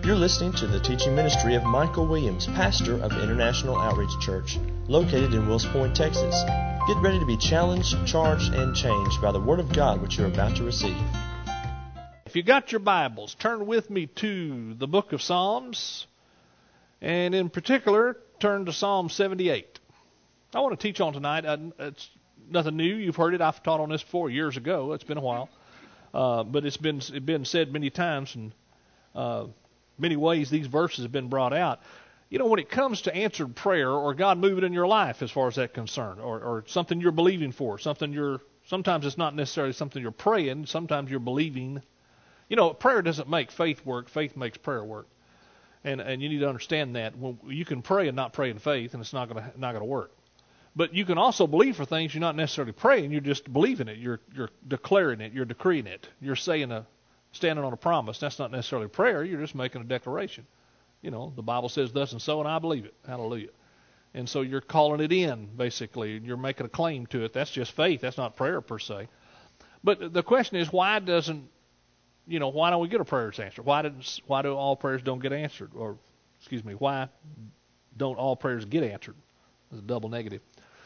You're listening to the teaching ministry of Michael Williams, pastor of International Outreach Church, located in Wills Point, Texas. Get ready to be challenged, charged, and changed by the Word of God which you're about to receive. If you got your Bibles, turn with me to the book of Psalms, and in particular, turn to Psalm 78. I want to teach on tonight. It's nothing new. You've heard it. I've taught on this before years ago. It's been a while. But it's been said many times, and many ways these verses have been brought out. You know, when it comes to answered prayer or God moving in your life as far as that's concerned, or something you're believing for, sometimes it's not necessarily something you're praying, sometimes you're believing. You know, prayer doesn't make faith work, faith makes prayer work. And you need to understand that. When you can pray and not pray in faith, and it's not gonna work. But you can also believe for things you're not necessarily praying, you're just believing it, you're declaring it, you're decreeing it, you're standing on a promise. That's not necessarily prayer, you're just making a declaration. You know, the Bible says thus and so, and I believe it. Hallelujah. And so you're calling it in, basically. You're making a claim to it. That's just faith. That's not prayer per se. But the question is, why don't we get a prayers answered? Why do all prayers don't get answered? Why don't all prayers get answered? It's a double negative.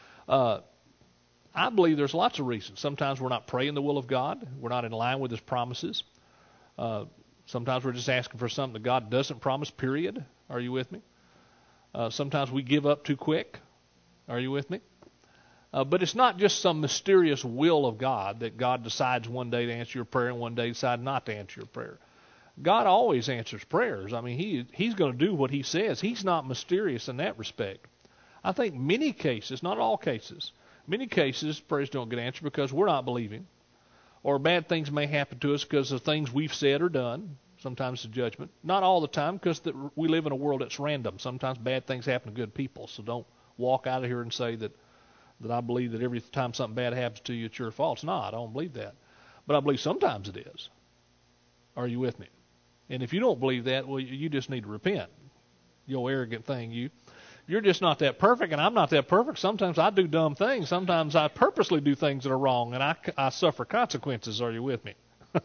I believe there's lots of reasons. Sometimes we're not praying the will of God. We're not in line with His promises. Sometimes we're just asking for something that God doesn't promise, period. Are you with me? Sometimes we give up too quick. Are you with me? But it's not just some mysterious will of God that God decides one day to answer your prayer and one day decide not to answer your prayer. God always answers prayers. I mean, He's going to do what He says. He's not mysterious in that respect. I think many cases, not all cases, many cases prayers don't get answered because we're not believing, or bad things may happen to us because of things we've said or done. Sometimes it's judgment. Not all the time, because we live in a world that's random. Sometimes bad things happen to good people. So don't walk out of here and say that I believe that every time something bad happens to you, it's your fault. It's not. I don't believe that. But I believe sometimes it is. Are you with me? And if you don't believe that, well, you just need to repent. You old arrogant thing, You're just not that perfect, and I'm not that perfect. Sometimes I do dumb things. Sometimes I purposely do things that are wrong, and I suffer consequences. Are you with me?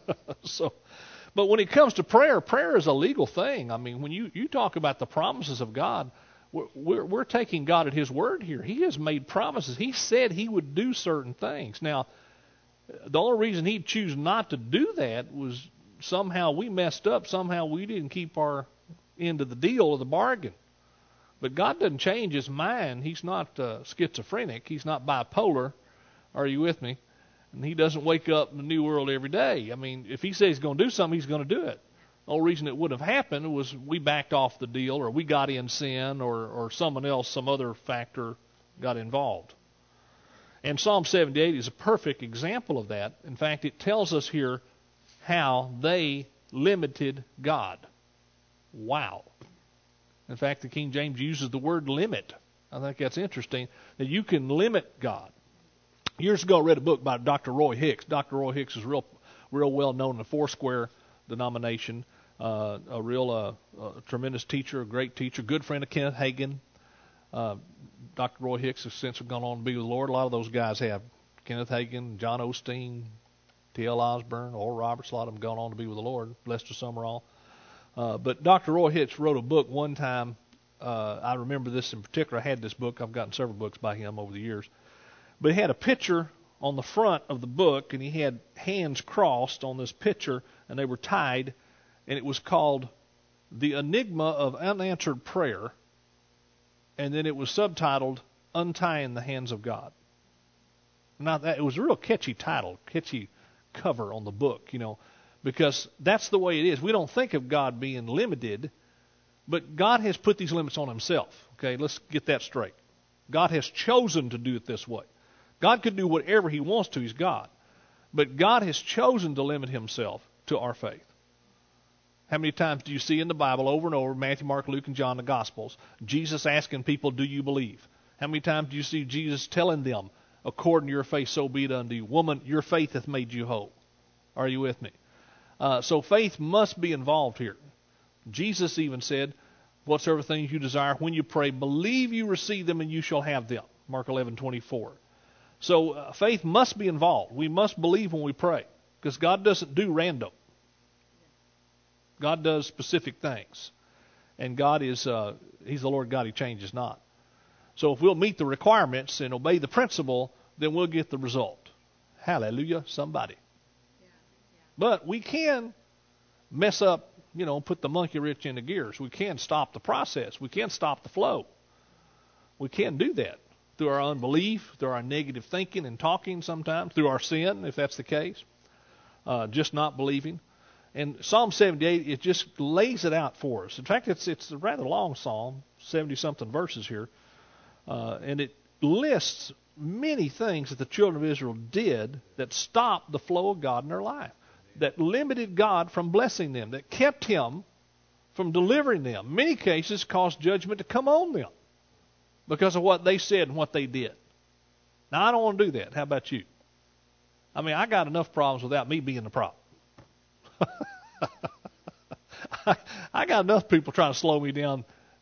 But when it comes to prayer is a legal thing. I mean, when you talk about the promises of God, we're taking God at His word here. He has made promises. He said He would do certain things. Now, the only reason He'd choose not to do that was somehow we messed up. Somehow we didn't keep our end of the deal or the bargain. But God doesn't change His mind. He's not schizophrenic. He's not bipolar. Are you with me? And He doesn't wake up in the new world every day. I mean, if He says He's going to do something, He's going to do it. The only reason it wouldn't have happened was we backed off the deal, or we got in sin, or someone else, some other factor got involved. And Psalm 78 is a perfect example of that. In fact, it tells us here how they limited God. Wow. In fact, the King James uses the word limit. I think that's interesting, that you can limit God. Years ago, I read a book by Dr. Roy Hicks. Dr. Roy Hicks is real well known in the Foursquare denomination, a real tremendous teacher, a great teacher, good friend of Kenneth Hagin. Dr. Roy Hicks has since gone on to be with the Lord. A lot of those guys have. Kenneth Hagin, John Osteen, T.L. Osborne, Oral Roberts, a lot of them gone on to be with the Lord. Blessed to some are all. But Dr. Roy Hicks wrote a book one time. I remember this in particular. I had this book. I've gotten several books by him over the years. But he had a picture on the front of the book, and he had hands crossed on this picture, and they were tied, and it was called The Enigma of Unanswered Prayer, and then it was subtitled Untying the Hands of God. Now, it was a real catchy title, catchy cover on the book, because that's the way it is. We don't think of God being limited, but God has put these limits on Himself. Okay, let's get that straight. God has chosen to do it this way. God could do whatever He wants to. He's God. But God has chosen to limit Himself to our faith. How many times do you see in the Bible over and over, Matthew, Mark, Luke, and John, the Gospels, Jesus asking people, do you believe? How many times do you see Jesus telling them, according to your faith, so be it unto you? Woman, your faith hath made you whole. Are you with me? So faith must be involved here. Jesus even said, whatsoever things you desire when you pray, believe you receive them and you shall have them. Mark 11:24. So faith must be involved. We must believe when we pray, because God doesn't do random. God does specific things. And God is, He's the Lord God, He changes not. So if we'll meet the requirements and obey the principle, then we'll get the result. Hallelujah, somebody. But we can mess up, put the monkey wrench into gears. We can stop the process. We can stop the flow. We can do that through our unbelief, through our negative thinking and talking sometimes, through our sin, if that's the case, just not believing. And Psalm 78, it just lays it out for us. In fact, it's a rather long psalm, 70-something verses here, and it lists many things that the children of Israel did that stopped the flow of God in their life, that limited God from blessing them, that kept Him from delivering them. In many cases, caused judgment to come on them because of what they said and what they did. Now, I don't want to do that. How about you? I got enough problems without me being the problem. I got enough people trying to slow me down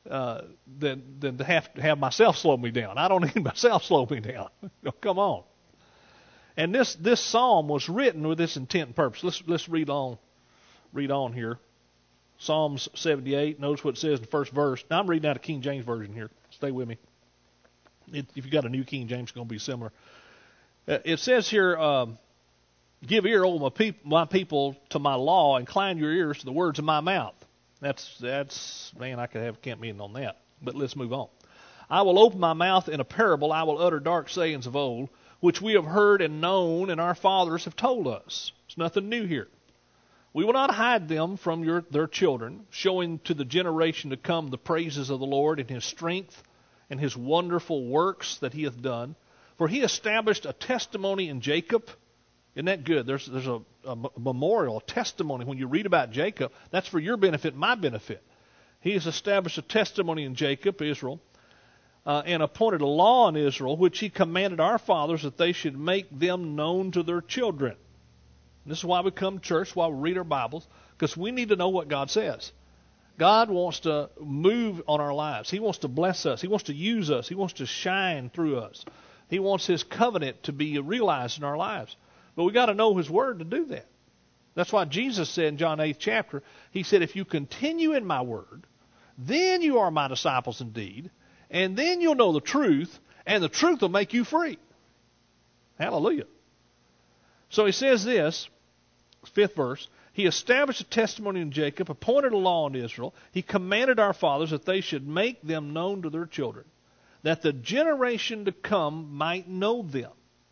than to have myself slow me down. I don't need myself slow me down. Come on. And this psalm was written with this intent and purpose. Let's read on here. Psalms 78. Notice what it says in the first verse. Now I'm reading out of King James Version here. Stay with me. If you got a new King James, it's going to be similar. It says here, give ear, O my people, to my law, incline your ears to the words of my mouth. That's man, I could have a camp meeting on that. But let's move on. I will open my mouth in a parable. I will utter dark sayings of old, which we have heard and known, and our fathers have told us. It's nothing new here. We will not hide them from their children, showing to the generation to come the praises of the Lord and His strength and His wonderful works that He hath done. For He established a testimony in Jacob. Isn't that good? There's a memorial, a testimony. When you read about Jacob, that's for your benefit, my benefit. He has established a testimony in Jacob, Israel, and appointed a law in Israel, which He commanded our fathers that they should make them known to their children. And this is why we come to church, why we read our Bibles, because we need to know what God says. God wants to move on our lives. He wants to bless us. He wants to use us. He wants to shine through us. He wants His covenant to be realized in our lives. But we got to know His Word to do that. That's why Jesus said in John 8th chapter, He said, if you continue in my Word, then you are my disciples indeed, and then you'll know the truth, and the truth will make you free. Hallelujah. So He says this, 5th verse, He established a testimony in Jacob, appointed a law in Israel. He commanded our fathers that they should make them known to their children, that the generation to come might know them.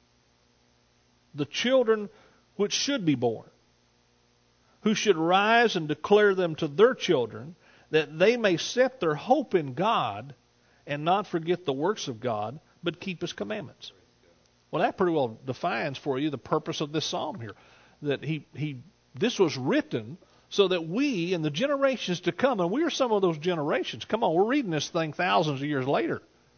The children which should be born, who should rise and declare them to their children, that they may set their hope in God and not forget the works of God, but keep His commandments. Well, that pretty well defines for you the purpose of this psalm here. That this was written so that we and the generations to come, and we are some of those generations. Come on, we're reading this thing thousands of years later.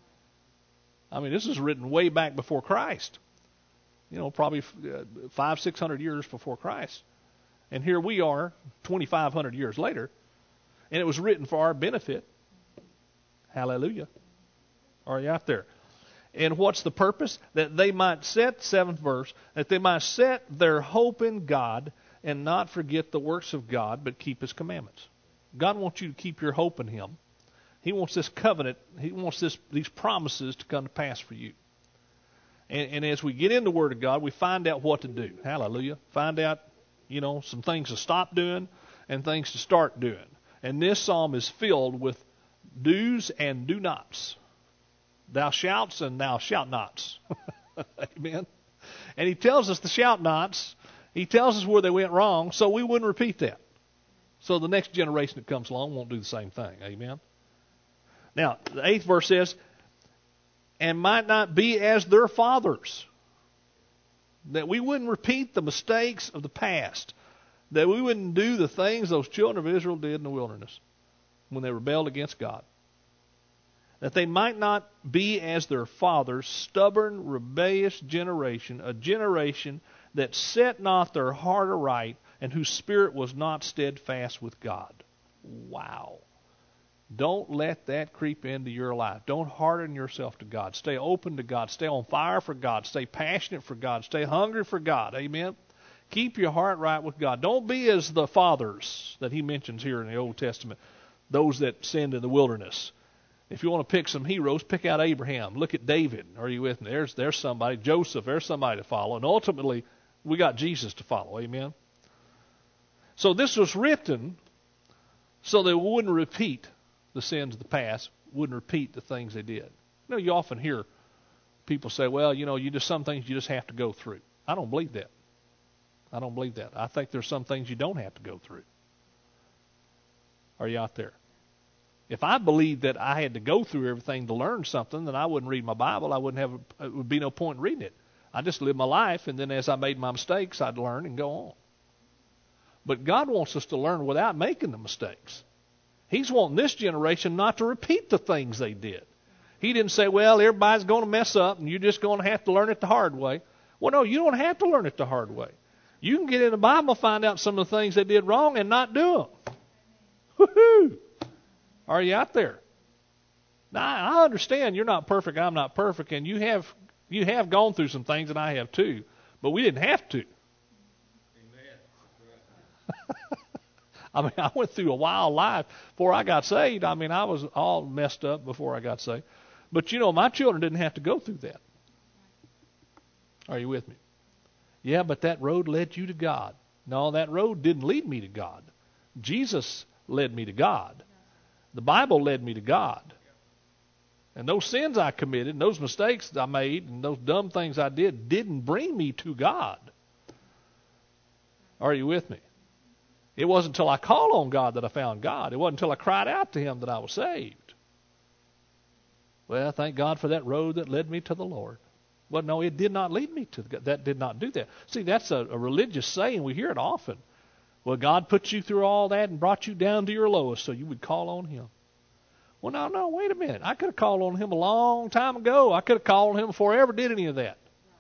This is written way back before Christ. Probably 500-600 years before Christ. And here we are, 2,500 years later, and it was written for our benefit. Hallelujah. Are you out there? And what's the purpose? That they might set, 7th verse, that they might set their hope in God and not forget the works of God, but keep His commandments. God wants you to keep your hope in Him. He wants this covenant, He wants these promises to come to pass for you. And as we get in the Word of God, we find out what to do. Hallelujah. Find out, some things to stop doing and things to start doing. And this psalm is filled with do's and do nots. Thou shalt and thou shalt nots. Amen. And He tells us the shout nots. He tells us where they went wrong, so we wouldn't repeat that. So the next generation that comes along won't do the same thing. Amen. Now, the 8th verse says, and might not be as their fathers. That we wouldn't repeat the mistakes of the past. That we wouldn't do the things those children of Israel did in the wilderness when they rebelled against God. That they might not be as their fathers, stubborn, rebellious generation, a generation that set not their heart aright, and whose spirit was not steadfast with God. Wow. Don't let that creep into your life. Don't harden yourself to God. Stay open to God. Stay on fire for God. Stay passionate for God. Stay hungry for God. Amen. Keep your heart right with God. Don't be as the fathers that he mentions here in the Old Testament, those that sinned in the wilderness. If you want to pick some heroes, pick out Abraham. Look at David. Are you with me? There's somebody. Joseph, there's somebody to follow. And ultimately, we got Jesus to follow. Amen? So this was written so they wouldn't repeat the sins of the past, wouldn't repeat the things they did. You often hear people say, well, some things you just have to go through. I don't believe that. I don't believe that. I think there's some things you don't have to go through. Are you out there? If I believed that I had to go through everything to learn something, then I wouldn't read my Bible. It would be no point in reading it. I just live my life, and then as I made my mistakes, I'd learn and go on. But God wants us to learn without making the mistakes. He's wanting this generation not to repeat the things they did. He didn't say, well, everybody's going to mess up, and you're just going to have to learn it the hard way. Well, no, you don't have to learn it the hard way. You can get in the Bible, find out some of the things they did wrong, and not do them. Woohoo! Are you out there? Now, I understand you're not perfect, I'm not perfect, and you have gone through some things, and I have too. But we didn't have to. I mean, I went through a wild life before I got saved. I mean, I was all messed up before I got saved. But, my children didn't have to go through that. Are you with me? Yeah, but that road led you to God. No, that road didn't lead me to God. Jesus led me to God. The Bible led me to God. And those sins I committed, and those mistakes I made, and those dumb things I did didn't bring me to God. Are you with me? It wasn't until I called on God that I found God. It wasn't until I cried out to Him that I was saved. Well, thank God for that road that led me to the Lord. Well, no, it did not lead me to God. That did not do that. See, that's a religious saying. We hear it often. Well, God put you through all that and brought you down to your lowest so you would call on Him. Well, no, wait a minute. I could have called on Him a long time ago. I could have called on Him before I ever did any of that.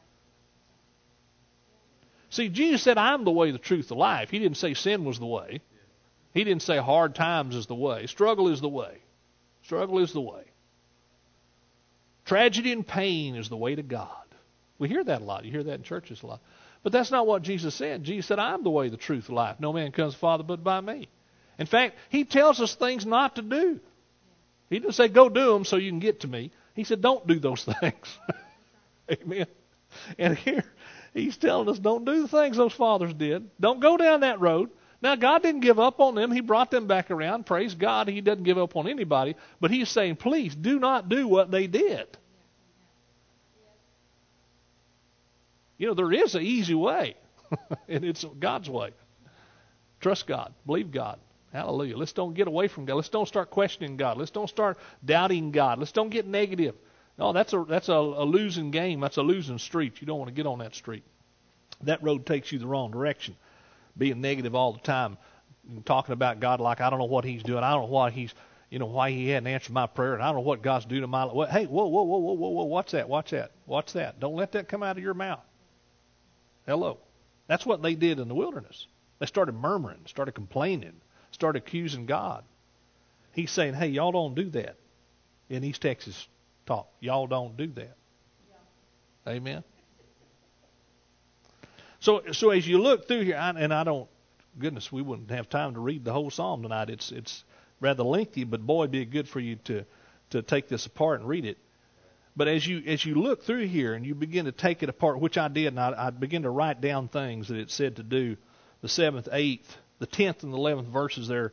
See, Jesus said, I'm the way, the truth, the life. He didn't say sin was the way. He didn't say hard times is the way. Struggle is the way. Struggle is the way. Tragedy and pain is the way to God. We hear that a lot. You hear that in churches a lot. But that's not what Jesus said. Jesus said, I'm the way, the truth, the life. No man comes to the Father but by me. In fact, He tells us things not to do. He didn't say, go do them so you can get to me. He said, don't do those things. Amen. And here, He's telling us, don't do the things those fathers did. Don't go down that road. Now, God didn't give up on them. He brought them back around. Praise God. He doesn't give up on anybody. But He's saying, please do not do what they did. There is an easy way, and it's God's way. Trust God. Believe God. Hallelujah. Let's don't get away from God. Let's don't start questioning God. Let's don't start doubting God. Let's don't get negative. No, that's a losing game. That's a losing street. You don't want to get on that street. That road takes you the wrong direction. Being negative all the time, talking about God like I don't know what He's doing. I don't know what why He hadn't answered my prayer, and I don't know what God's doing in my life. Hey, whoa, what's that? What's that? Don't let that come out of your mouth. Hello. That's what they did in the wilderness. They started murmuring, started complaining, started accusing God. He's saying, hey, y'all don't do that. In East Texas talk, y'all don't do that. Yeah. Amen. So as you look through here, goodness, we wouldn't have time to read the whole psalm tonight. It's rather lengthy, but boy, it'd be good for you to take this apart and read it. But as you look through here and you begin to take it apart, which I did, and I began to write down things that it said to do, the 7th, 8th, the 10th, and the 11th verses there,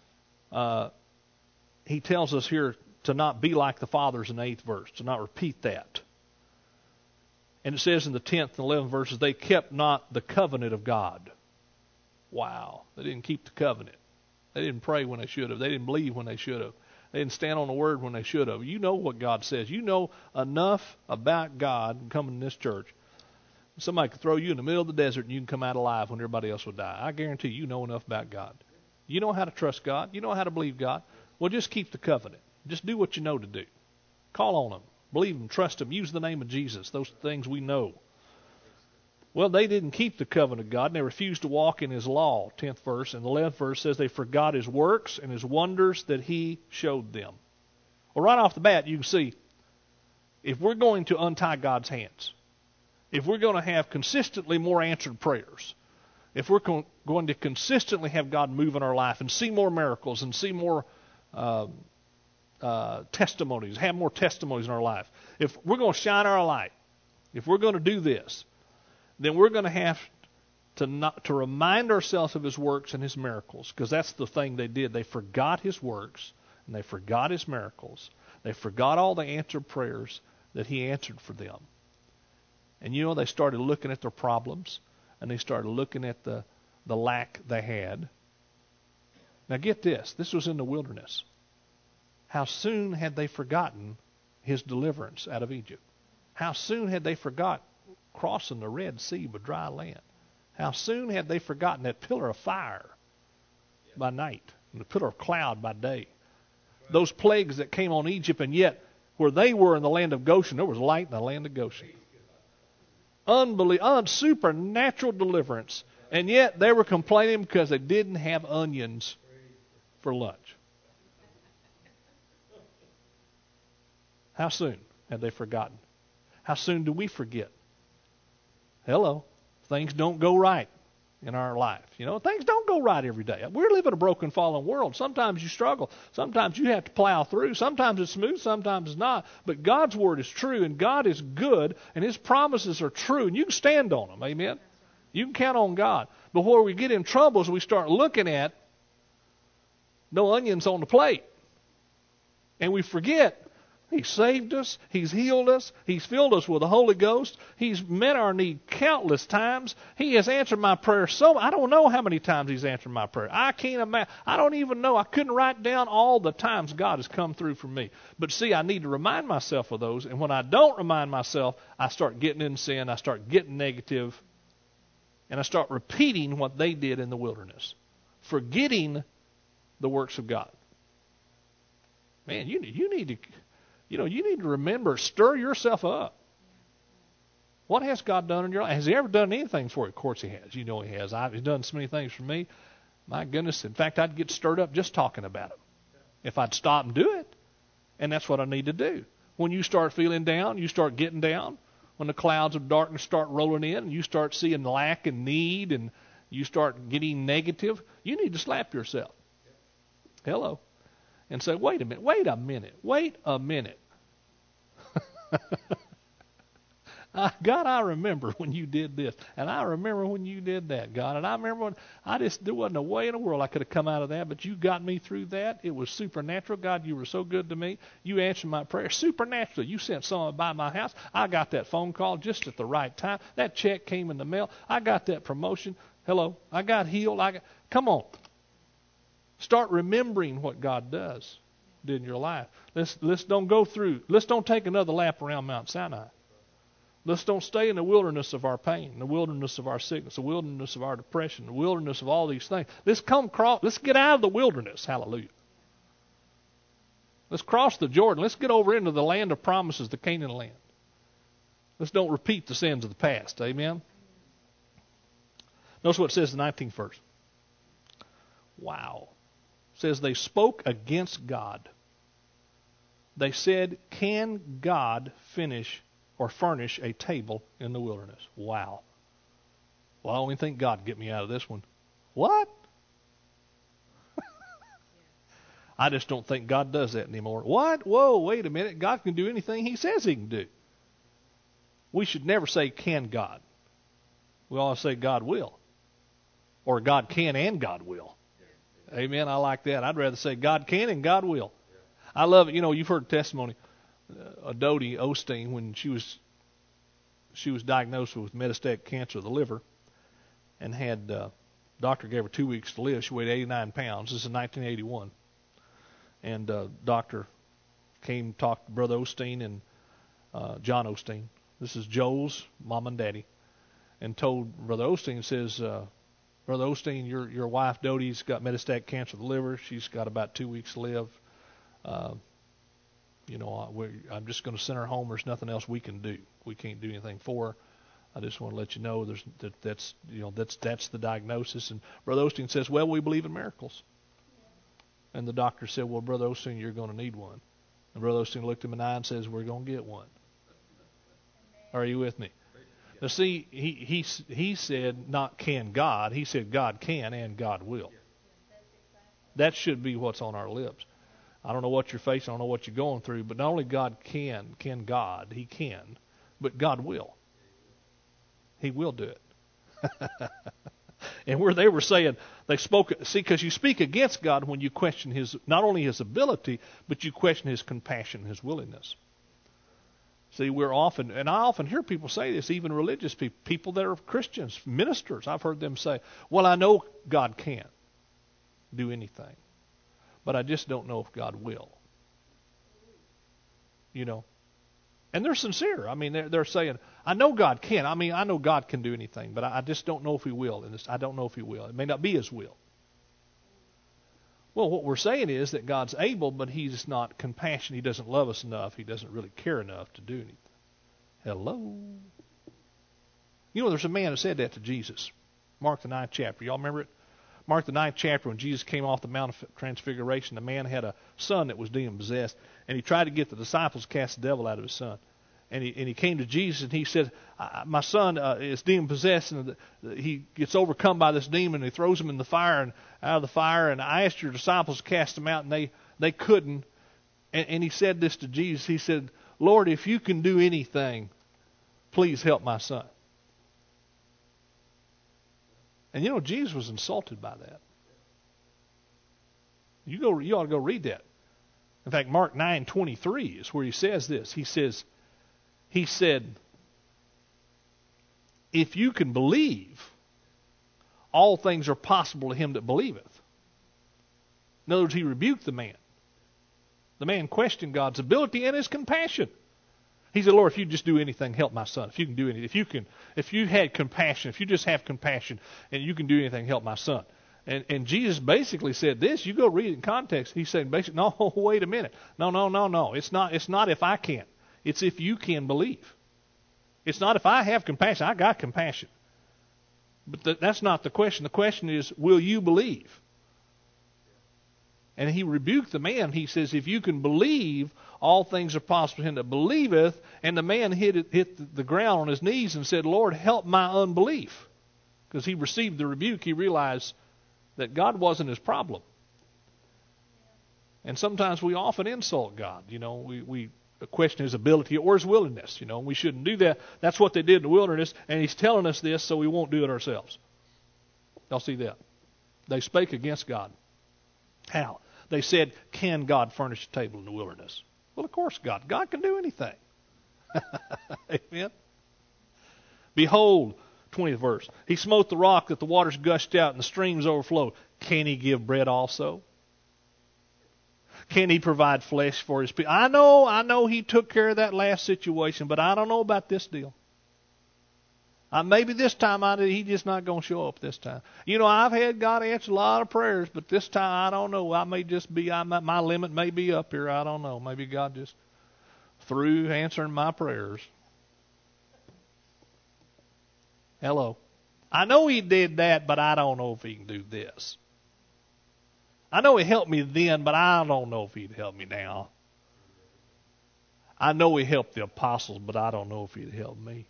he tells us here to not be like the fathers in the 8th verse, to not repeat that. And it says in the 10th and 11th verses, they kept not the covenant of God. Wow, they didn't keep the covenant. They didn't pray when they should have. They didn't believe when they should have. They didn't stand on the word when they should have. You know what God says. You know enough about God coming to this church. Somebody could throw you in the middle of the desert and you can come out alive when everybody else will die. I guarantee you know enough about God. You know how to trust God. You know how to believe God. Well, just keep the covenant. Just do what you know to do. Call on Him. Believe Him. Trust Him. Use the name of Jesus. Those things we know. Well, they didn't keep the covenant of God, and they refused to walk in His law, 10th verse. And the 11th verse says they forgot His works and His wonders that He showed them. Well, right off the bat, you can see, if we're going to untie God's hands, if we're going to have consistently more answered prayers, if we're going to consistently have God move in our life and see more miracles and see more testimonies, have more testimonies in our life, if we're going to shine our light, if we're going to do this, then we're going to have to remind ourselves of His works and His miracles, because that's the thing they did. They forgot His works and they forgot His miracles. They forgot all the answered prayers that He answered for them. And they started looking at their problems, and they started looking at the lack they had. Now get this. This was in the wilderness. How soon had they forgotten His deliverance out of Egypt? How soon had they forgot crossing the Red Sea with dry land? How soon had they forgotten that pillar of fire by night and the pillar of cloud by day? Those plagues that came on Egypt, and yet where they were in the land of Goshen, there was light in the land of Goshen. Supernatural deliverance. And yet they were complaining because they didn't have onions for lunch. How soon had they forgotten? How soon do we forget? Hello. Things don't go right in our life. Things don't go right every day. We're living a broken, fallen world. Sometimes you struggle. Sometimes you have to plow through. Sometimes it's smooth. Sometimes it's not. But God's Word is true, and God is good, and His promises are true, and you can stand on them. Amen? You can count on God. But where we get in trouble is we start looking at no onions on the plate. And we forget He saved us. He's healed us. He's filled us with the Holy Ghost. He's met our need countless times. He has answered my prayer I don't know how many times He's answered my prayer. I can't imagine. I don't even know. I couldn't write down all the times God has come through for me. But see, I need to remind myself of those. And when I don't remind myself, I start getting in sin. I start getting negative. And I start repeating what they did in the wilderness, forgetting the works of God. Man, you need to... you need to remember, stir yourself up. What has God done in your life? Has He ever done anything for you? Of course He has. He has. He's done so many things for me. My goodness. In fact, I'd get stirred up just talking about it if I'd stop and do it. And that's what I need to do. When you start feeling down, you start getting down. When the clouds of darkness start rolling in and you start seeing lack and need and you start getting negative, you need to slap yourself. Hello. And say, wait a minute. God, I remember when you did this, and I remember when you did that, God, and I remember when there wasn't a way in the world I could have come out of that, but you got me through that. It was supernatural. God, you were so good to me. You answered my prayer supernaturally. You sent someone by my house. I got that phone call just at the right time. That check came in the mail. I got that promotion. Hello. I got healed. Come on. Start remembering what God did in your life. Let's don't take another lap around Mount Sinai. Let's don't stay in the wilderness of our pain, the wilderness of our sickness, the wilderness of our depression, the wilderness of all these things. Let's get out of the wilderness. Hallelujah. Let's cross the Jordan. Let's get over into the land of promises, the Canaan land. Let's don't repeat the sins of the past. Amen. Notice what it says in the 19th verse. Wow. It says they spoke against God. They said, can God furnish a table in the wilderness? Wow. Well, I don't even think God can get me out of this one. What? I just don't think God does that anymore. What? Whoa, wait a minute. God can do anything He says He can do. We should never say, can God? We always say, God will. Or God can and God will. Amen. I like that. I'd rather say God can and God will. I love it. You've heard testimony. Dodie Osteen, when she was diagnosed with metastatic cancer of the liver, and had doctor gave her 2 weeks to live. She weighed 89 pounds. This is 1981, and doctor came talked to Brother Osteen and John Osteen. This is Joel's mom and daddy, and told Brother Osteen, says, Brother Osteen, your wife Dodie's got metastatic cancer of the liver. She's got about 2 weeks to live. I'm just going to send her home. There's nothing else we can do. We can't do anything for her. I just want to let you know that's the diagnosis. And Brother Osteen says, well, we believe in miracles. And the doctor said, well, Brother Osteen, you're going to need one. And Brother Osteen looked him in the eye and says, we're going to get one. Are you with me? Now see, he said not can God. He said God can and God will. That should be what's on our lips. I don't know what you're facing. I don't know what you're going through. But not only God can God. He can. But God will. He will do it. And where they were saying, they spoke, see, because you speak against God when you question His, not only His ability, but you question His compassion, His willingness. See, we're often, and I often hear people say this, even religious people, people that are Christians, ministers, I've heard them say, well, I know God can do anything, but I just don't know if God will. You know, and they're sincere. I mean, they're saying, I know God can. I mean, I know God can do anything, but I just don't know if He will. And I don't know if He will. It may not be His will. Well, what we're saying is that God's able, but He's not compassionate. He doesn't love us enough. He doesn't really care enough to do anything. Hello? You know, there's a man who said that to Jesus. Mark the 9th chapter. Y'all remember it? Mark the 9th chapter, when Jesus came off the Mount of Transfiguration, the man had a son that was demon-possessed, and he tried to get the disciples to cast the devil out of his son. And he came to Jesus, and he said, my son is demon-possessed, and he gets overcome by this demon, and he throws him in the fire, and out of the fire, and I asked your disciples to cast him out, and they couldn't. And he said this to Jesus. He said, Lord, if you can do anything, please help my son. And you know, Jesus was insulted by that. You ought to go read that. In fact, Mark 9:23 is where he says this. He said, if you can believe, all things are possible to him that believeth. In other words, he rebuked the man. The man questioned God's ability and His compassion. He said, Lord, if you just do anything, help my son. If you can do anything, if you had compassion, if you just have compassion and you can do anything, help my son. And Jesus basically said this. You go read it in context. He said, basically, no, wait a minute. No. It's not if I can. It's if you can believe. It's not if I have compassion. I got compassion. But that's not the question. The question is, will you believe? And he rebuked the man. He says, if you can believe, all things are possible to him that believeth. And the man hit the ground on his knees and said, Lord, help my unbelief. Because he received the rebuke. He realized that God wasn't his problem. And sometimes we often insult God. You know, we question His ability or His willingness. You know, we shouldn't do that. That's what they did in the wilderness. And He's telling us this so we won't do it ourselves. Y'all see that? They spake against God. How? They said, can God furnish a table in the wilderness? Well, of course God. God can do anything. Amen? Behold, 20th verse. He smote the rock that the waters gushed out and the streams overflowed. Can He give bread also? Can He provide flesh for His people? I know He took care of that last situation, but I don't know about this deal. Maybe this time He's just not going to show up this time. You know, I've had God answer a lot of prayers, but this time I don't know. I may just be, my limit may be up here. I don't know. Maybe God just through answering my prayers. Hello. I know He did that, but I don't know if He can do this. I know He helped me then, but I don't know if He'd help me now. I know He helped the apostles, but I don't know if He'd help me.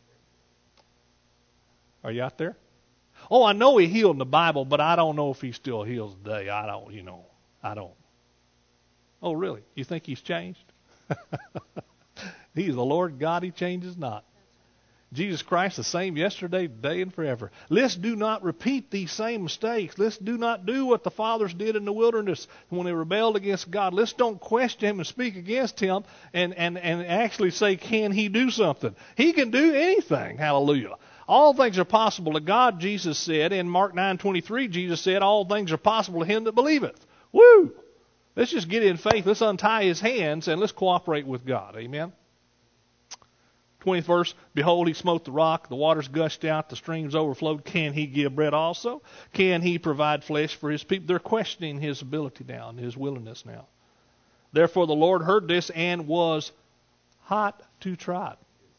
Are you out there? Oh, I know He healed in the Bible, but I don't know if He still heals today. I don't. Oh, really? You think He's changed? He's the Lord God. He changes not. Jesus Christ the same yesterday, today, and forever. Let's do not repeat these same mistakes. Let's do not do what the fathers did in the wilderness when they rebelled against God. Let's don't question Him and speak against Him and actually say, can He do something? He can do anything. Hallelujah. All things are possible to God, Jesus said. In Mark 9:23, Jesus said, all things are possible to him that believeth. Woo! Let's just get in faith. Let's untie His hands and let's cooperate with God. Amen? 20th verse, behold, He smote the rock, the waters gushed out, the streams overflowed. Can He give bread also? Can He provide flesh for His people? They're questioning His ability now and His willingness now. Therefore the Lord heard this and was hot to try.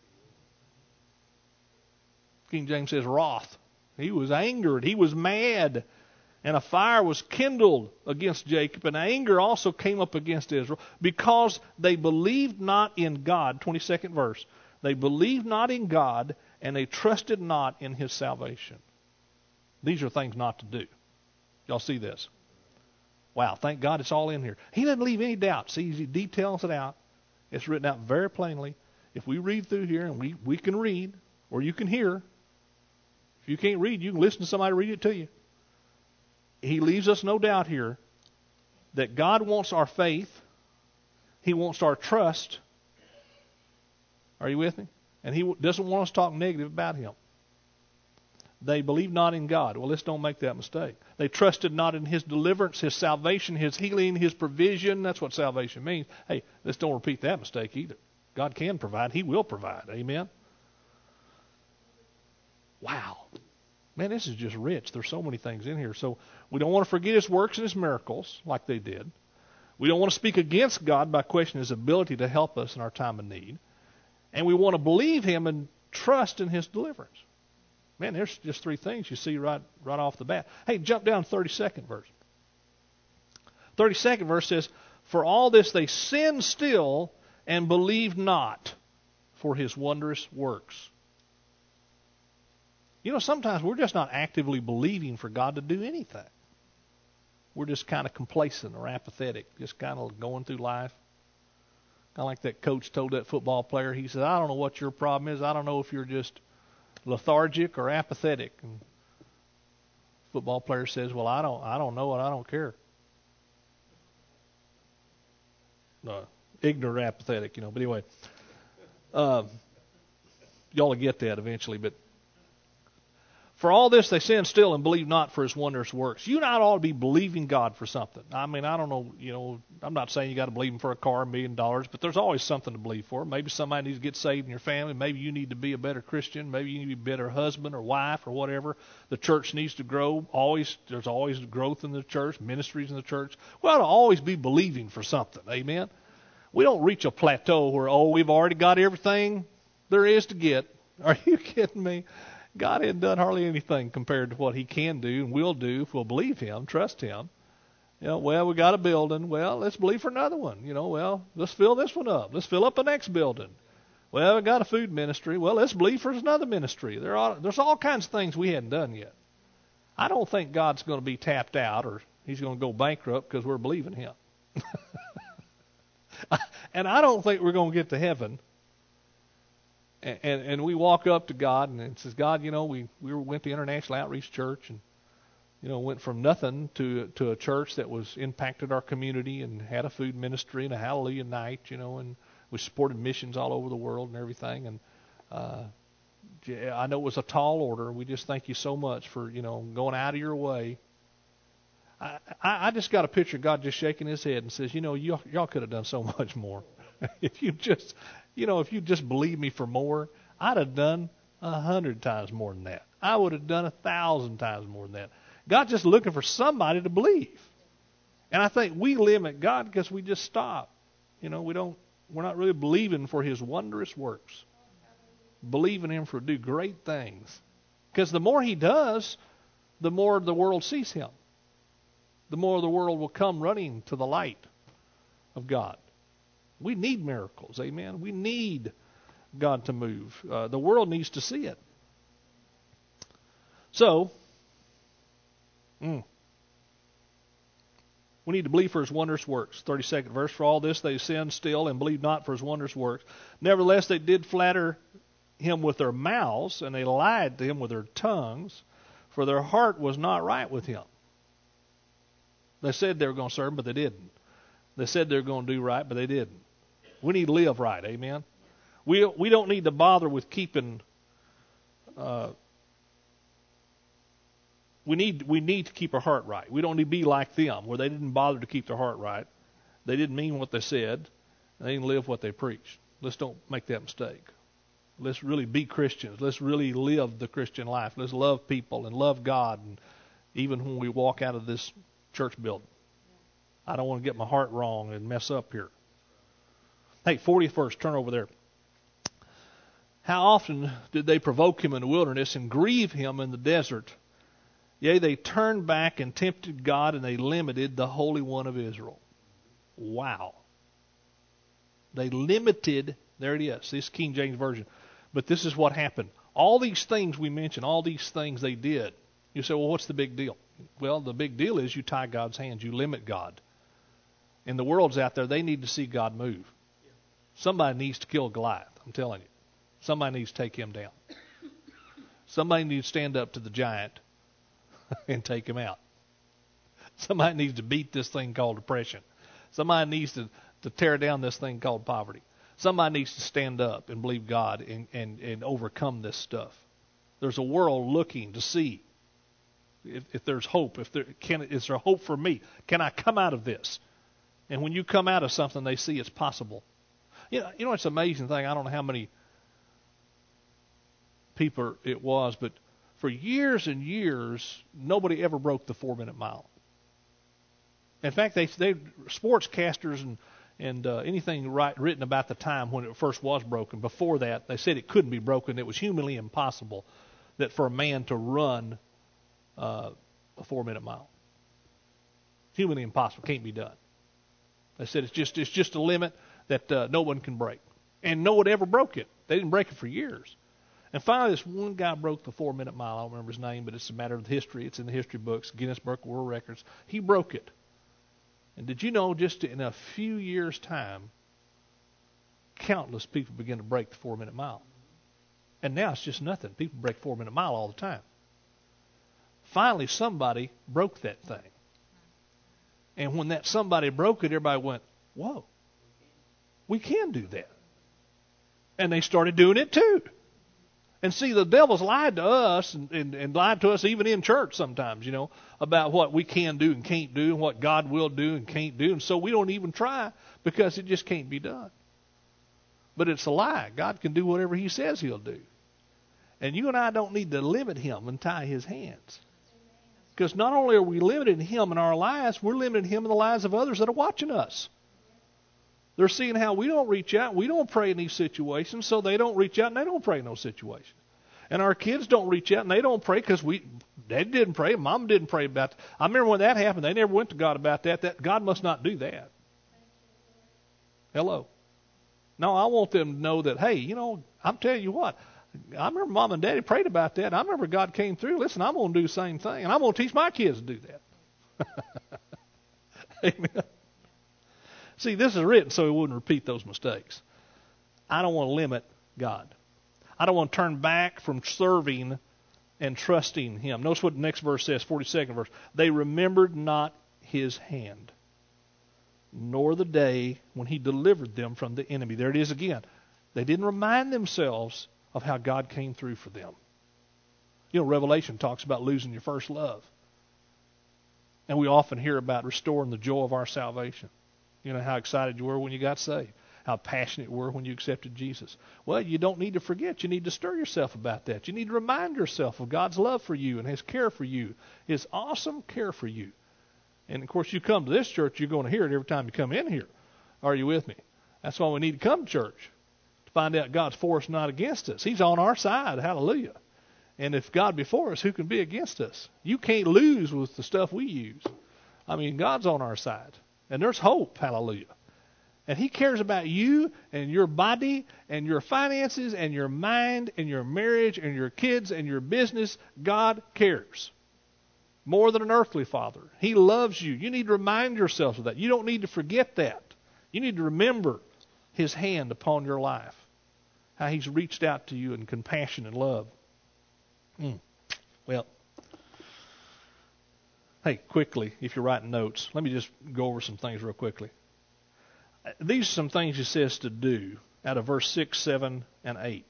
King James says wrath. He was angered. He was mad. And a fire was kindled against Jacob, and anger also came up against Israel, because they believed not in God. 22nd verse. They believed not in God, and they trusted not in his salvation. These are things not to do. Y'all see this? Wow, thank God it's all in here. He doesn't leave any doubt. See, he details it out. It's written out very plainly. If we read through here, and we can read, or you can hear. If you can't read, you can listen to somebody read it to you. He leaves us no doubt here that God wants our faith. He wants our trust. Are you with me? And he doesn't want us to talk negative about him. They believed not in God. Well, let's don't make that mistake. They trusted not in his deliverance, his salvation, his healing, his provision. That's what salvation means. Hey, let's don't repeat that mistake either. God can provide. He will provide. Amen? Wow. Man, this is just rich. There's so many things in here. So we don't want to forget his works and his miracles like they did. We don't want to speak against God by questioning his ability to help us in our time of need. And we want to believe him and trust in his deliverance. Man, there's just three things you see right off the bat. Hey, jump down to 32nd verse. 32nd verse says, "For all this they sinned still and believed not for his wondrous works." You know, sometimes we're just not actively believing for God to do anything. We're just kind of complacent or apathetic, just kind of going through life. Kind of like that coach told that football player. He said, "I don't know what your problem is. I don't know if you're just lethargic or apathetic." And the football player says, "Well, I don't know, and I don't care." Ignorant, apathetic, But anyway, y'all will get that eventually. But for all this they sinned still and believe not for his wondrous works. You not ought to be believing God for something. I mean, I don't know, I'm not saying you got to believe him for a car, $1 million, but there's always something to believe for. Maybe somebody needs to get saved in your family. Maybe you need to be a better Christian. Maybe you need to be a better husband or wife or whatever. The church needs to grow. There's always growth in the church, ministries in the church. We ought to always be believing for something. Amen? We don't reach a plateau where, we've already got everything there is to get. Are you kidding me? God hadn't done hardly anything compared to what he can do and will do if we'll believe him, trust him. Well, we got a building. Well, let's believe for another one. Well, let's fill this one up. Let's fill up the next building. Well, we got a food ministry. Well, let's believe for another ministry. There's all kinds of things we hadn't done yet. I don't think God's going to be tapped out or he's going to go bankrupt because we're believing him. And I don't think we're going to get to heaven. And we walk up to God and it says, "God, we went to International Outreach Church and, went from nothing to a church that was impacted our community and had a food ministry and a hallelujah night, and we supported missions all over the world and everything. And I know it was a tall order. We just thank you so much for, going out of your way." I just got a picture of God just shaking his head and says, y'all could have done so much more. If you just believed me for more, I'd have done 100 times more than that. I would have done 1,000 times more than that. God's just looking for somebody to believe. And I think we limit God because we just stop. We're not really believing for his wondrous works. Believing him for do great things. Because the more he does, the more the world sees him. The more the world will come running to the light of God. We need miracles, amen? We need God to move. The world needs to see it. So, we need to believe for his wondrous works. 32nd verse, "For all this they sinned still and believed not for his wondrous works. Nevertheless they did flatter him with their mouths, and they lied to him with their tongues, for their heart was not right with him." They said they were going to serve him, but they didn't. They said they were going to do right, but they didn't. We need to live right, amen? We don't need to bother with keeping. We need to keep our heart right. We don't need to be like them, where they didn't bother to keep their heart right. They didn't mean what they said. They didn't live what they preached. Let's don't make that mistake. Let's really be Christians. Let's really live the Christian life. Let's love people and love God, and even when we walk out of this church building. I don't want to get my heart wrong and mess up here. Hey, 40th verse, turn over there. "How often did they provoke him in the wilderness and grieve him in the desert? Yea, they turned back and tempted God, and they limited the Holy One of Israel." Wow. They limited, there it is, this King James Version. But this is what happened. All these things we mentioned, all these things they did. You say, well, what's the big deal? Well, the big deal is you tie God's hands. You limit God. And the world's out there, they need to see God move. Somebody needs to kill Goliath, I'm telling you. Somebody needs to take him down. Somebody needs to stand up to the giant and take him out. Somebody needs to beat this thing called depression. Somebody needs to tear down this thing called poverty. Somebody needs to stand up and believe God and overcome this stuff. There's a world looking to see if there's hope. Is there hope for me? Can I come out of this? And when you come out of something, they see it's possible. You know, it's an amazing thing. I don't know how many people it was, but for years and years, nobody ever broke the 4-minute mile. In fact, they sportscasters and anything written about the time when it first was broken, before that, they said it couldn't be broken. It was humanly impossible that for a man to run a 4-minute mile. Humanly impossible. Can't be done. They said it's just a limit that no one can break. And no one ever broke it. They didn't break it for years. And finally, this one guy broke the 4-minute mile. I don't remember his name, but it's a matter of history. It's in the history books, Guinness Book of World Records. He broke it. And did you know just in a few years' time, countless people began to break the 4-minute mile? And now it's just nothing. People break 4-minute mile all the time. Finally, somebody broke that thing. And when that somebody broke it, everybody went, whoa, we can do that. And they started doing it too. And see, the devil's lied to us and lied to us even in church sometimes, about what we can do and can't do and what God will do and can't do. And so we don't even try because it just can't be done. But it's a lie. God can do whatever he says he'll do. And you and I don't need to limit him and tie his hands. Because not only are we limiting him in our lives, we're limiting him in the lives of others that are watching us. They're seeing how we don't reach out. We don't pray in these situations, so they don't reach out and they don't pray in those situations. And our kids don't reach out and they don't pray because Dad didn't pray, Mom didn't pray about that. I remember when that happened, they never went to God about that. That God must not do that. Hello. No, I want them to know that, hey, I'm telling you what, I remember Mom and Daddy prayed about that. And I remember God came through. Listen, I'm going to do the same thing. And I'm going to teach my kids to do that. Amen. See, this is written so we wouldn't repeat those mistakes. I don't want to limit God. I don't want to turn back from serving and trusting him. Notice what the next verse says, 42nd verse. They remembered not his hand, nor the day when he delivered them from the enemy. There it is again. They didn't remind themselves of how God came through for them. Revelation talks about losing your first love. And we often hear about restoring the joy of our salvation. How excited you were when you got saved. How passionate you were when you accepted Jesus. Well, you don't need to forget. You need to stir yourself about that. You need to remind yourself of God's love for you and his care for you. His awesome care for you. And, of course, you come to this church, you're going to hear it every time you come in here. Are you with me? That's why we need to come to church. To find out God's for us, not against us. He's on our side. Hallelujah. And if God be for us, who can be against us? You can't lose with the stuff we use. God's on our side. And there's hope, hallelujah. And he cares about you and your body and your finances and your mind and your marriage and your kids and your business. God cares. More than an earthly father. He loves you. You need to remind yourself of that. You don't need to forget that. You need to remember his hand upon your life. How he's reached out to you in compassion and love. Well, hey, quickly, if you're writing notes, let me just go over some things real quickly. These are some things he says to do out of verse 6, 7, and 8.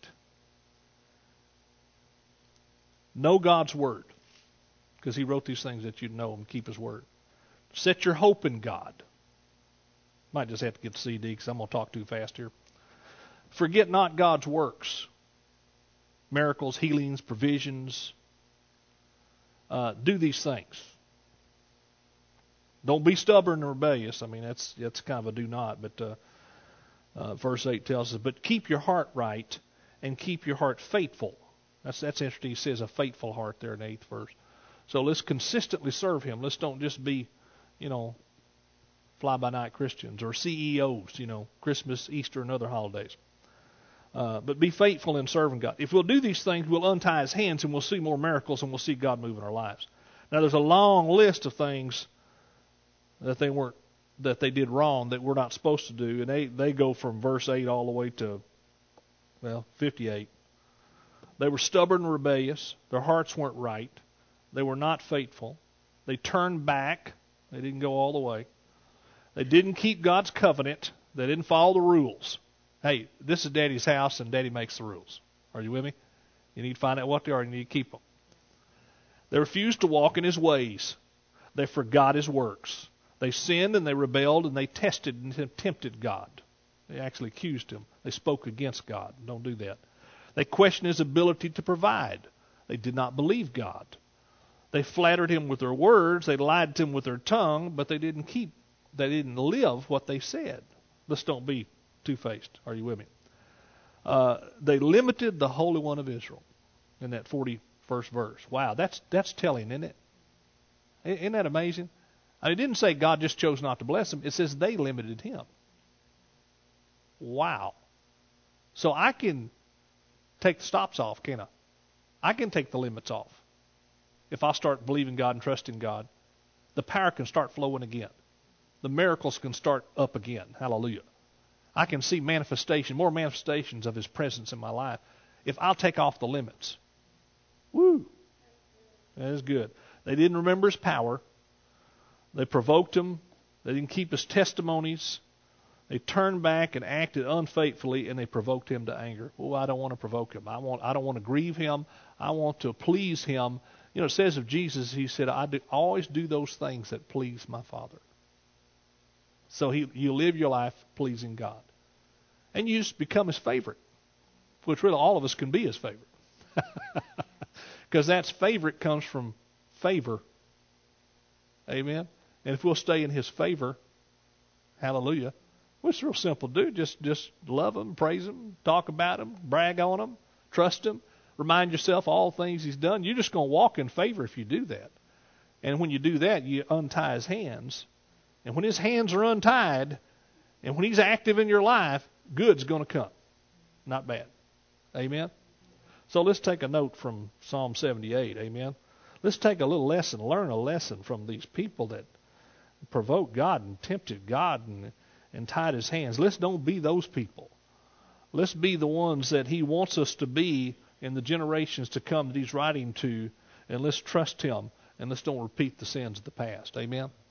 Know God's word, because he wrote these things that you'd know and keep his word. Set your hope in God. Might just have to get the CD because I'm going to talk too fast here. Forget not God's works. Miracles, healings, provisions. Do these things. Don't be stubborn and rebellious. That's kind of a do not. But verse 8 tells us, but keep your heart right and keep your heart faithful. That's interesting. He says a faithful heart there in the 8th verse. So let's consistently serve him. Let's don't just be, fly-by-night Christians or CEOs, Christmas, Easter, and other holidays. But be faithful in serving God. If we'll do these things, we'll untie His hands and we'll see more miracles and we'll see God move in our lives. Now, there's a long list of things that they did wrong that we're not supposed to do, and they go from verse 8 all the way to 58. They were stubborn and rebellious. Their hearts weren't right. They were not faithful. They turned back. They didn't go all the way. They didn't keep God's covenant. They didn't follow the rules. Hey, this is Daddy's house, and Daddy makes the rules. Are you with me? You need to find out what they are, and you need to keep them. They refused to walk in His ways. They forgot His works. They sinned, and they rebelled, and they tested and tempted God. They actually accused Him. They spoke against God. Don't do that. They questioned His ability to provide. They did not believe God. They flattered Him with their words. They lied to Him with their tongue, but they didn't live what they said. Let's don't be two-faced. Are you with me? They limited the Holy One of Israel in that 41st verse. Wow, that's telling, isn't it? Isn't that amazing? It didn't say God just chose not to bless him. It says they limited Him. Wow. So I can take the stops off, can't I? I can take the limits off. If I start believing God and trusting God, the power can start flowing again. The miracles can start up again. Hallelujah. I can see more manifestations of His presence in my life if I'll take off the limits. Woo! That is good. They didn't remember His power. They provoked Him. They didn't keep His testimonies. They turned back and acted unfaithfully, and they provoked Him to anger. Oh, I don't want to provoke Him. I don't want to grieve Him. I want to please Him. You know, it says of Jesus, He said, I always do those things that please my Father. So you live your life pleasing God. And you just become His favorite, which really all of us can be His favorite. Because that's favorite comes from favor. Amen? And if we'll stay in His favor, hallelujah, well, it's real simple to do. Just love Him, praise Him, talk about Him, brag on Him, trust Him, remind yourself all things He's done. You're just going to walk in favor if you do that. And when you do that, you untie His hands. And when His hands are untied, and when He's active in your life, good's going to come, not bad. Amen? So let's take a note from Psalm 78. Amen? Let's take a little lesson, learn a lesson from these people that provoked God and tempted God and tied His hands. Let's don't be those people. Let's be the ones that He wants us to be in the generations to come that He's writing to, and let's trust Him, and let's don't repeat the sins of the past. Amen?